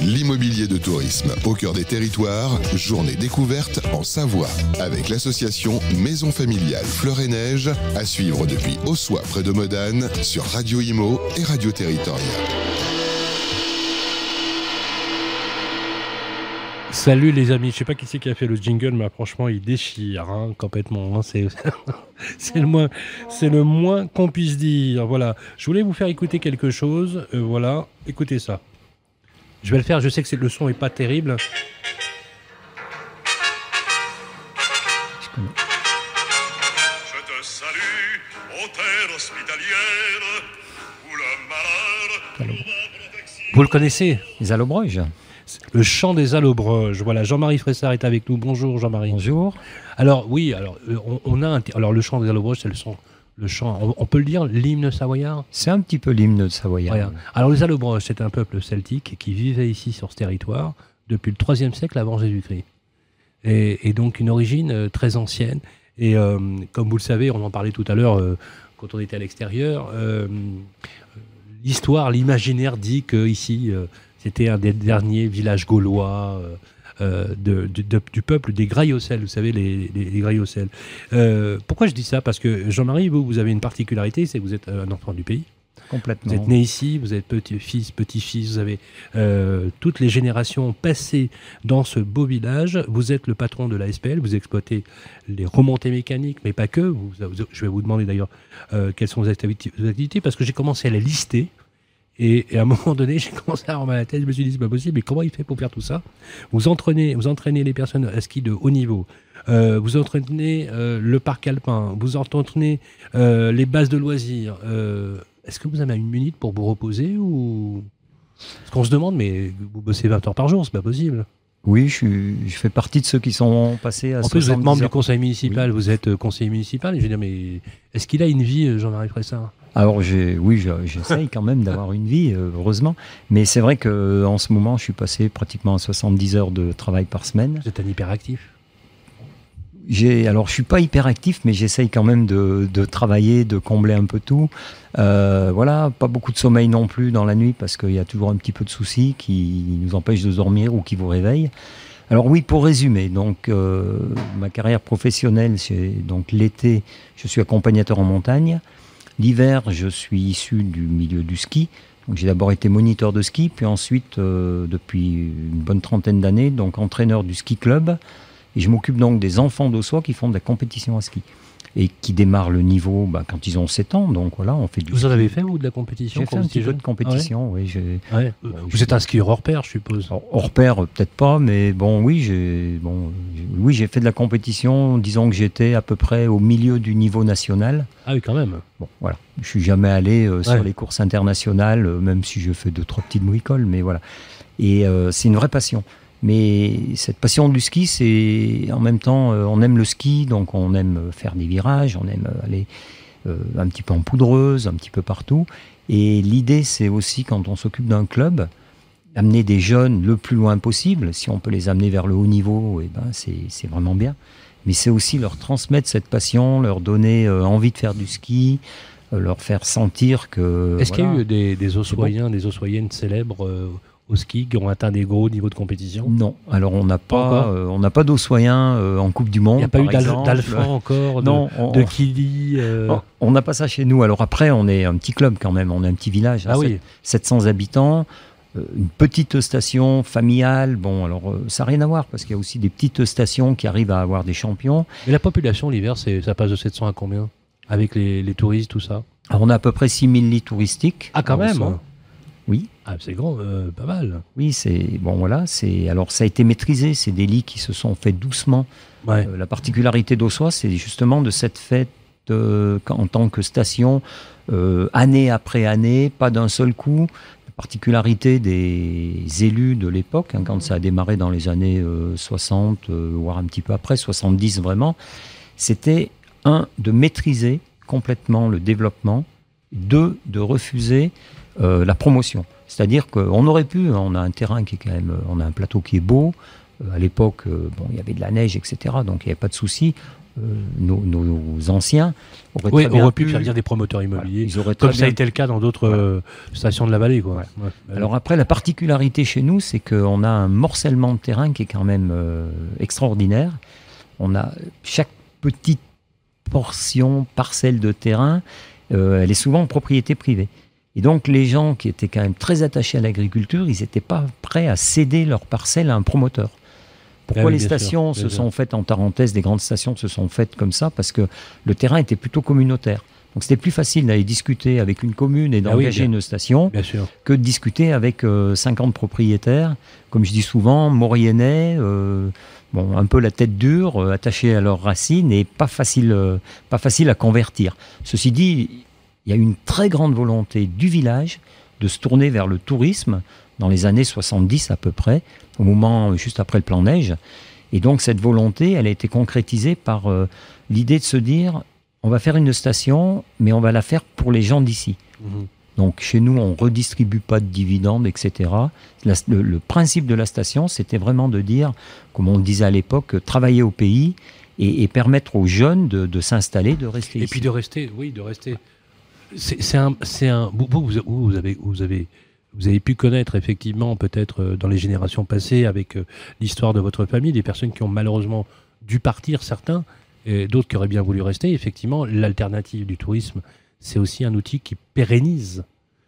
L'immobilier de tourisme au cœur des territoires, journée découverte en Savoie avec l'association Maison Familiale Fleur et Neige à suivre depuis Ossois près de Modane sur Radio Imo et Radio Territoria. Salut les amis, je sais pas qui c'est qui a fait le jingle, mais franchement il déchire complètement. C'est le moins qu'on puisse dire. Voilà, je voulais vous faire écouter quelque chose. Voilà, écoutez ça. Je vais le faire. Je sais que le son est pas terrible. Je te salue, ô terre hospitalière, où le malheur... Vous le connaissez ? Les Allobroges. Le chant des Allobroges. Voilà, Jean-Marie Fressard est avec nous. Bonjour Jean-Marie. Bonjour. Alors oui, on a alors le chant des Allobroges, c'est le chant. On peut le dire, l'hymne savoyard. C'est un petit peu l'hymne savoyard. Voilà. Alors les Allobroges, c'est un peuple celtique qui vivait ici sur ce territoire depuis le IIIe siècle avant Jésus-Christ. Et donc une origine très ancienne. Et comme vous le savez, on en parlait tout à l'heure quand on était à l'extérieur. L'histoire, l'imaginaire dit que ici. C'était un des derniers villages gaulois du peuple des Graillocelles, vous savez, les Graillocelles. Pourquoi je dis ça ? Parce que Jean-Marie, vous avez une particularité, c'est que vous êtes un enfant du pays. Complètement. Vous êtes né ici, vous êtes petit-fils, petit-fils, vous avez toutes les générations passées dans ce beau village. Vous êtes le patron de la SPL, vous exploitez les remontées mécaniques, mais pas que. Je vais vous demander d'ailleurs quelles sont vos activités, parce que j'ai commencé à les lister. Et à un moment donné, j'ai commencé à avoir mal à la tête. Je me suis dit, c'est pas possible. Mais comment il fait pour faire tout ça ? Vous entraînez les personnes à ski de haut niveau. Vous entraînez le parc alpin. Vous entraînez les bases de loisirs. Est-ce que vous avez une minute pour vous reposer ou... Parce qu'on se demande, mais vous bossez 20 heures par jour, c'est pas possible. Oui, je fais partie de ceux qui sont passés à 70 heures. En plus, vous êtes membre du conseil municipal. Oui. Vous êtes conseiller municipal. Et je veux dire, mais est-ce qu'il a une vie, Jean-Marie Fressard ? Alors j'essaye quand même d'avoir une vie, heureusement. Mais c'est vrai qu'en ce moment, je suis passé pratiquement à 70 heures de travail par semaine. Vous êtes un hyperactif ? Alors je suis pas hyperactif, mais j'essaye quand même de travailler, de combler un peu tout. Voilà, pas beaucoup de sommeil non plus dans la nuit, parce qu'il y a toujours un petit peu de soucis qui nous empêchent de dormir ou qui vous réveillent. Alors oui, pour résumer, donc ma carrière professionnelle, c'est donc l'été, je suis accompagnateur en montagne. L'hiver, je suis issu du milieu du ski. Donc, j'ai d'abord été moniteur de ski, puis ensuite, depuis une bonne trentaine d'années, donc entraîneur du ski club. Et je m'occupe donc des enfants d'Ossois qui font de la compétition à ski. Et qui démarrent le niveau quand ils ont 7 ans. Donc voilà, on fait du Vous ski. en avez fait, vous, de la compétition ? J'ai fait un petit peu de compétition, oui. Vous êtes un skieur hors pair, je suppose. Alors, hors pair, peut-être pas, mais bon, oui, j'ai fait de la compétition. Disons que j'étais à peu près au milieu du niveau national. Ah oui, quand même. Bon, voilà. Je suis jamais allé sur les courses internationales, même si je fais 2-3 petites mouicoles, mais voilà. Et c'est une vraie passion. Mais cette passion du ski, c'est en même temps, on aime le ski, donc on aime faire des virages, on aime aller un petit peu en poudreuse, un petit peu partout. Et l'idée, c'est aussi, quand on s'occupe d'un club, amener des jeunes le plus loin possible. Si on peut les amener vers le haut niveau, c'est vraiment bien. Mais c'est aussi leur transmettre cette passion, leur donner envie de faire du ski, leur faire sentir que... Est-ce qu'il y a eu des Ossoiens, des Ossoiennes célèbres au ski qui ont atteint des gros niveaux de compétition ? Non, alors on n'a pas d'Ossoiens en Coupe du Monde. Il n'y a pas eu d'Alphand encore, de Kili On n'a pas ça chez nous. Alors après, on est un petit club quand même, on est un petit village, 700 habitants, une petite station familiale. Bon, alors ça n'a rien à voir parce qu'il y a aussi des petites stations qui arrivent à avoir des champions. Et la population l'hiver, ça passe de 700 à combien ? Avec les touristes, tout ça ? Alors on a à peu près 6000 lits touristiques. Ah, quand même. Oui. Ah, c'est grand, pas mal. Oui, alors ça a été maîtrisé, c'est des lits qui se sont faits doucement. Ouais. La particularité d'Ossois, c'est justement de cette fête en tant que station, année après année, pas d'un seul coup. La particularité des élus de l'époque, quand ça a démarré dans les années 60, voire un petit peu après, 70 vraiment, c'était de maîtriser complètement le développement, de refuser la promotion. C'est-à-dire qu'on aurait pu, on a un terrain qui est quand même, on a un plateau qui est beau. À l'époque, il y avait de la neige, etc. Donc il n'y avait pas de souci. nos anciens auraient Oui, très bien aurait pu faire venir des promoteurs immobiliers, Ils auraient très comme ça a bien- été le cas dans d'autres stations de la vallée. Quoi. Ouais. Ouais. Alors après, la particularité chez nous, c'est qu'on a un morcellement de terrain qui est quand même extraordinaire. On a chaque petite portion, parcelle de terrain, elle est souvent en propriété privée. Et donc les gens qui étaient quand même très attachés à l'agriculture, ils n'étaient pas prêts à céder leur parcelle à un promoteur. Pourquoi oui, les bien stations sûr, se bien sont faites, en parenthèse, des grandes stations se sont faites comme ça parce que le terrain était plutôt communautaire. Donc c'était plus facile d'aller discuter avec une commune et d'engager bien- une station Bien sûr. que de discuter avec 50 propriétaires, comme je dis souvent, Mauriennais, bon, un peu la tête dure, attachés à leurs racines et pas facile à convertir. Ceci dit, il y a une très grande volonté du village de se tourner vers le tourisme dans les années 70 à peu près, au moment juste après le plan neige. Et donc cette volonté, elle a été concrétisée par l'idée de se dire, on va faire une station, mais on va la faire pour les gens d'ici. Mhm. Donc chez nous, on ne redistribue pas de dividendes, etc. Le principe de la station, c'était vraiment de dire, comme on le disait à l'époque, travailler au pays et permettre aux jeunes de s'installer, de rester Et ici. puis de rester, oui, de rester. C'est un. Vous avez pu connaître effectivement, peut-être dans les générations passées, avec l'histoire de votre famille, des personnes qui ont malheureusement dû partir, certains, et d'autres qui auraient bien voulu rester. Effectivement, l'alternative du tourisme, c'est aussi un outil qui pérennise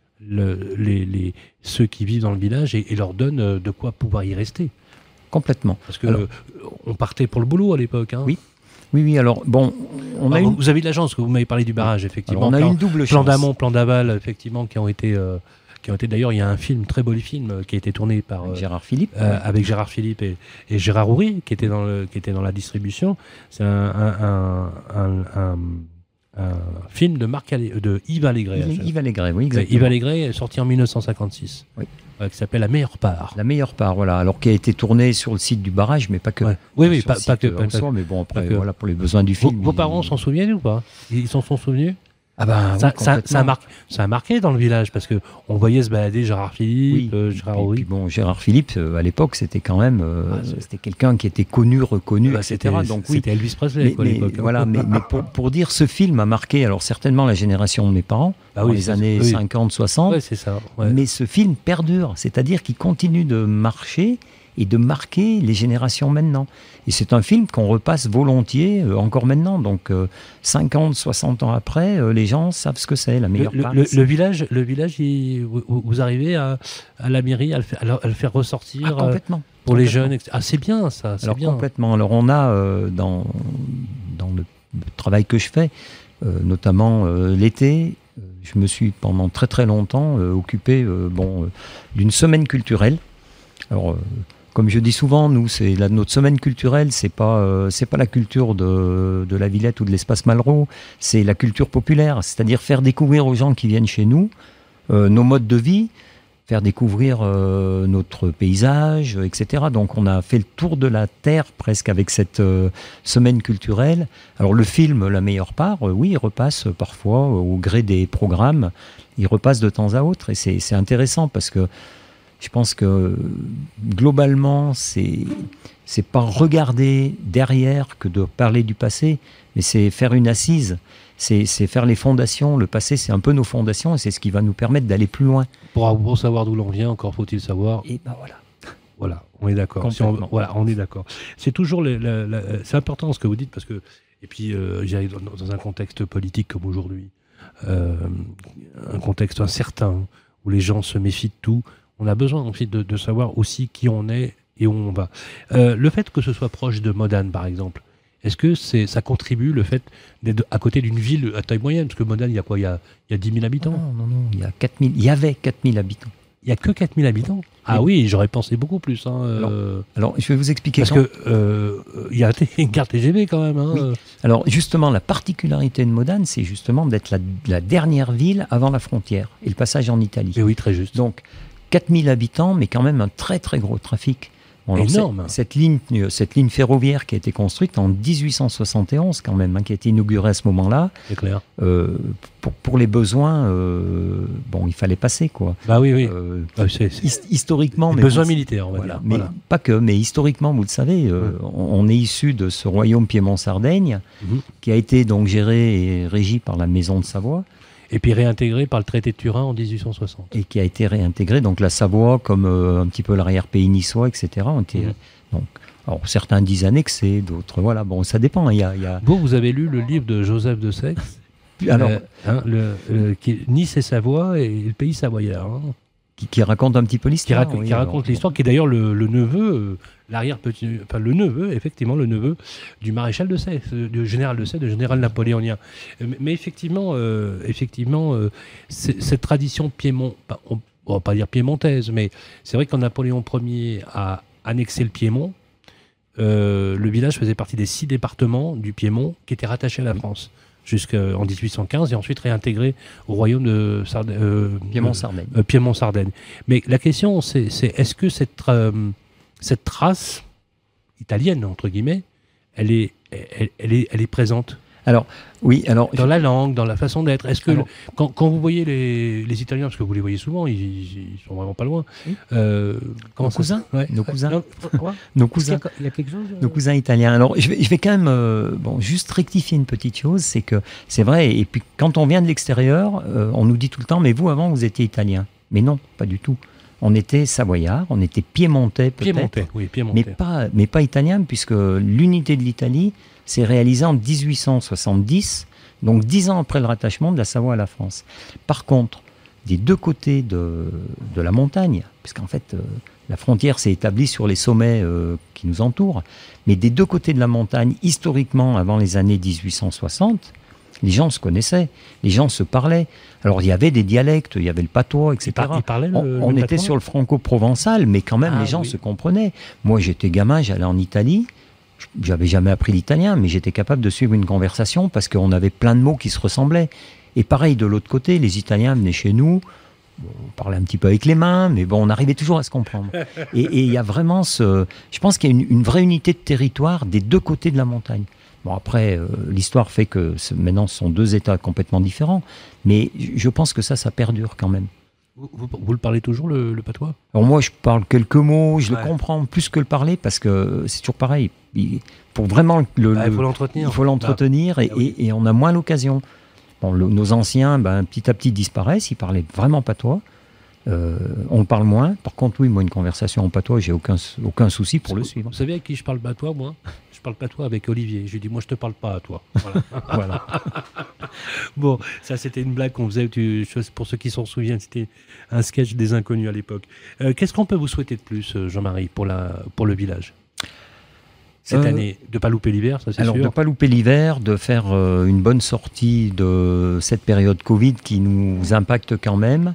ceux qui vivent dans le village et leur donne de quoi pouvoir y rester. Complètement. Parce que Alors- on partait pour le boulot à l'époque. Hein. Oui. Oui, alors, bon, on a Alors, une... Vous avez de la chance, que vous m'avez parlé du barrage, effectivement. Alors, on a Plan- une double Plan chance. d'amont, plan d'aval, effectivement, qui ont été d'ailleurs, il y a un film, très beau film, qui a été tourné par Gérard Philippe. avec Gérard Philippe et Gérard Houry, qui était dans la distribution. C'est un film de Yves Allégret. Yves Allégret, oui, exactement. Yves Allégret est sorti en 1956, Oui. Qui s'appelle La meilleure part. La meilleure part, voilà. Alors, qui a été tourné sur le site du barrage, mais pas que. Ouais. Oui, Sur le pas site, que. en soi, mais bon, après, pas que. voilà, pour les besoins du film. Vos parents s'en souviennent ou pas? Ils s'en sont souvenus? Ah ben, Ça a marqué dans le village parce que on voyait se balader Gérard Philippe, Gérard Puis Houry. bon, Gérard Philippe, à l'époque, c'était quand même, c'était quelqu'un qui était connu, reconnu, Bah, etc. Donc oui, c'était Elvis Presley quoi, à l'époque. hein. voilà, mais pour dire, ce film a marqué, alors certainement la génération de mes parents, Bah dans oui, les ça, années oui. 50, 60, Ouais, c'est ça. Ouais. mais ce film perdure, c'est-à-dire qu'il continue de marcher et de marquer les générations maintenant. Et c'est un film qu'on repasse volontiers encore maintenant. Donc 50, 60 ans après, les gens savent ce que c'est, la meilleure part. Le village, vous arrivez à la mairie à le faire ressortir Ah, complètement. pour les Complètement. jeunes. Ah, c'est bien ça, c'est Alors bien. complètement. Alors on a dans le travail que je fais, notamment l'été, je me suis pendant très très longtemps occupé d'une semaine culturelle. Alors comme je dis souvent, nous notre semaine culturelle, c'est pas la culture de la Villette ou de l'espace Malraux, c'est la culture populaire, c'est-à-dire faire découvrir aux gens qui viennent chez nous nos modes de vie, faire découvrir notre paysage, etc. Donc on a fait le tour de la Terre presque avec cette semaine culturelle. Alors le film La meilleure part, oui, il repasse parfois au gré des programmes, il repasse de temps à autre et c'est intéressant parce que je pense que globalement, c'est pas regarder derrière que de parler du passé, mais c'est faire une assise. C'est faire les fondations. Le passé, c'est un peu nos fondations et c'est ce qui va nous permettre d'aller plus loin. Pour savoir d'où l'on vient, encore faut-il savoir. Et ben voilà. Voilà, on est d'accord. Complètement. Voilà, on est d'accord. C'est toujours c'est important ce que vous dites parce que et puis j'arrive dans un contexte politique comme aujourd'hui, un contexte incertain où les gens se méfient de tout. On a besoin en fait de savoir aussi qui on est et où on va. Le fait que ce soit proche de Modane, par exemple, est-ce que ça contribue le fait d'être à côté d'une ville à taille moyenne? Parce que Modane, il y a quoi? Il y a 10 000 habitants. Non, il y avait 4000 habitants. Il n'y a que 4 000 habitants. Ah oui, j'aurais pensé beaucoup plus. Hein, Alors, je vais vous expliquer. parce que il y a une carte TGV quand même. Hein. Oui. Alors, justement, la particularité de Modane, c'est justement d'être la dernière ville avant la frontière et le passage en Italie. Et oui, très juste. Donc, 4000 habitants, mais quand même un très très gros trafic. Bon, alors, Énorme. Cette ligne ferroviaire qui a été construite en 1871 quand même, qui a été inaugurée à ce moment-là, C'est clair. pour les besoins, il fallait passer, quoi. Bah oui. C'est Historiquement, des besoins militaires, on va voilà, dire. mais Voilà. pas que, mais historiquement, vous le savez, on est issu de ce royaume Piémont-Sardaigne, qui a été donc géré et régi par la Maison de Savoie, Et puis réintégré par le traité de Turin en 1860. et qui a été réintégré, donc la Savoie, comme un petit peu l'arrière-pays niçois, etc. Donc, alors, certains disent annexés, d'autres, voilà, bon, ça dépend. Il y a... Vous avez lu le livre de Joseph de Saix, Alors, Nice et Savoie et le pays savoyard, hein, qui raconte un petit peu qui l'histoire. raconte l'histoire, qui est d'ailleurs le neveu, le neveu du maréchal de Saix, du général de Saix, du général napoléonien. Mais effectivement, cette tradition on va pas dire piémontaise, mais c'est vrai quand Napoléon Ier a annexé le Piémont, le village faisait partie des 6 départements du Piémont qui étaient rattachés à la France jusqu'en 1815 et ensuite réintégrés au royaume de Piémont-Sardaigne. Piémont-Sardaigne. Mais la question, c'est est-ce que cette trace italienne, entre guillemets, elle est présente Alors, oui, dans la langue, dans la façon d'être. Est-ce que Alors- quand vous voyez les Italiens, parce que vous les voyez souvent, ils sont vraiment pas loin. Oui. Comment Nos ça- cousins ouais. Nos cousins Non, quoi Nos Est-ce qu'il y cousins. a- il y a quelque chose Nos cousins italiens. Alors, je vais quand même juste rectifier une petite chose, c'est que c'est vrai, et puis quand on vient de l'extérieur, on nous dit tout le temps, mais vous, avant, vous étiez italien. Mais non, pas du tout. On était savoyard, on était piémontais peut-être, Piémontais, oui, Piémontais. mais pas italien, puisque l'unité de l'Italie s'est réalisée en 1870, donc 10 ans après le rattachement de la Savoie à la France. Par contre, des deux côtés de la montagne, puisqu'en fait, la frontière s'est établie sur les sommets qui nous entourent, mais des deux côtés de la montagne, historiquement, avant les années 1860, les gens se connaissaient, les gens se parlaient. Alors, il y avait des dialectes, il y avait le patois, etc. Il parlait le On était patois sur le franco-provençal, mais quand même, Ah, les gens oui. se comprenaient. Moi, j'étais gamin, j'allais en Italie. J'avais jamais appris l'italien, mais j'étais capable de suivre une conversation parce qu'on avait plein de mots qui se ressemblaient. Et pareil, de l'autre côté, les Italiens venaient chez nous, on parlait un petit peu avec les mains, mais bon, on arrivait toujours à se comprendre. Et il y a vraiment je pense qu'il y a une vraie unité de territoire des deux côtés de la montagne. Bon, après, l'histoire fait que maintenant, ce sont deux États complètement différents, mais je pense que ça perdure quand même. Vous le parlez toujours, le patois? Alors moi, je parle quelques mots, je Ouais. le comprends plus que le parler, parce que c'est toujours pareil. Pour vraiment Il faut l'entretenir. il faut l'entretenir Ah oui. et on a moins l'occasion. Bon, nos anciens, petit à petit, disparaissent, ils parlaient vraiment patois. On parle moins. Par contre, oui, moi, une conversation en patois, j'ai aucun souci pour le suivre. Vous savez avec qui je parle patois, moi? Je parle patois avec Olivier. Je lui dis, moi, je te parle pas à toi. Voilà. Voilà. Bon, ça, c'était une blague qu'on faisait. Pour ceux qui s'en souviennent, c'était un sketch des Inconnus à l'époque. Qu'est-ce qu'on peut vous souhaiter de plus, Jean-Marie, pour le village cette année? De pas louper l'hiver, ça c'est Alors, de sûr. ne pas louper l'hiver, de faire une bonne sortie de cette période Covid qui nous impacte quand même.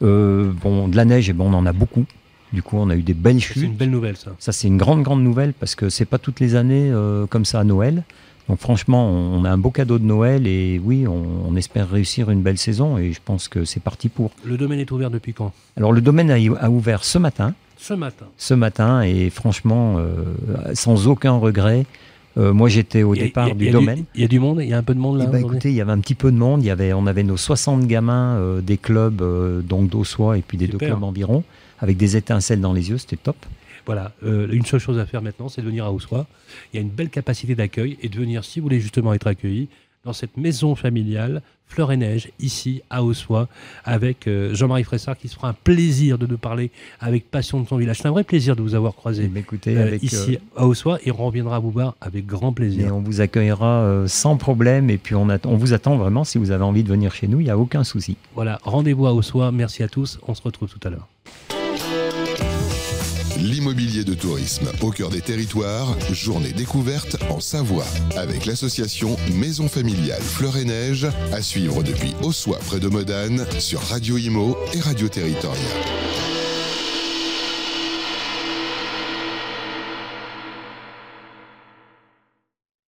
De la neige, on en a beaucoup. Du coup, on a eu des belles C'est chutes. une belle nouvelle, ça. Ça, c'est une grande nouvelle parce que c'est pas toutes les années comme ça à Noël. Donc, franchement, on a un beau cadeau de Noël et oui, on espère réussir une belle saison et je pense que c'est parti pour. Le domaine est ouvert depuis quand? Alors, le domaine a ouvert ce matin. Ce matin. Et franchement, sans aucun regret. Moi, j'étais au départ du domaine. Il y a du monde? Il y a un peu de monde là? Eh ben, aujourd'hui écoutez, il y avait un petit peu de monde. On avait nos 60 gamins des clubs donc d'Aussois et puis des deux Super. clubs environ, avec des étincelles dans les yeux, c'était top. Voilà, une seule chose à faire maintenant, c'est de venir à Aussois. Il y a une belle capacité d'accueil et de venir, si vous voulez justement être accueilli, dans cette maison familiale, Fleur et Neige, ici à Aussois, avec Jean-Marie Fressard, qui se fera un plaisir de nous parler avec passion de son village. C'est un vrai plaisir de vous avoir croisé Eh ben, écoutez, avec, ici à Aussois et on reviendra vous voir avec grand et plaisir. on vous accueillera sans problème. Et puis on vous attend vraiment. Si vous avez envie de venir chez nous, il n'y a aucun souci. Voilà, rendez-vous à Aussois. Merci à tous. On se retrouve tout à l'heure. L'immobilier de tourisme au cœur des territoires, journée découverte en Savoie avec l'association Maison Familiale Fleur et Neige à suivre depuis Aussois près de Modane sur Radio Imo et Radio Territoriale.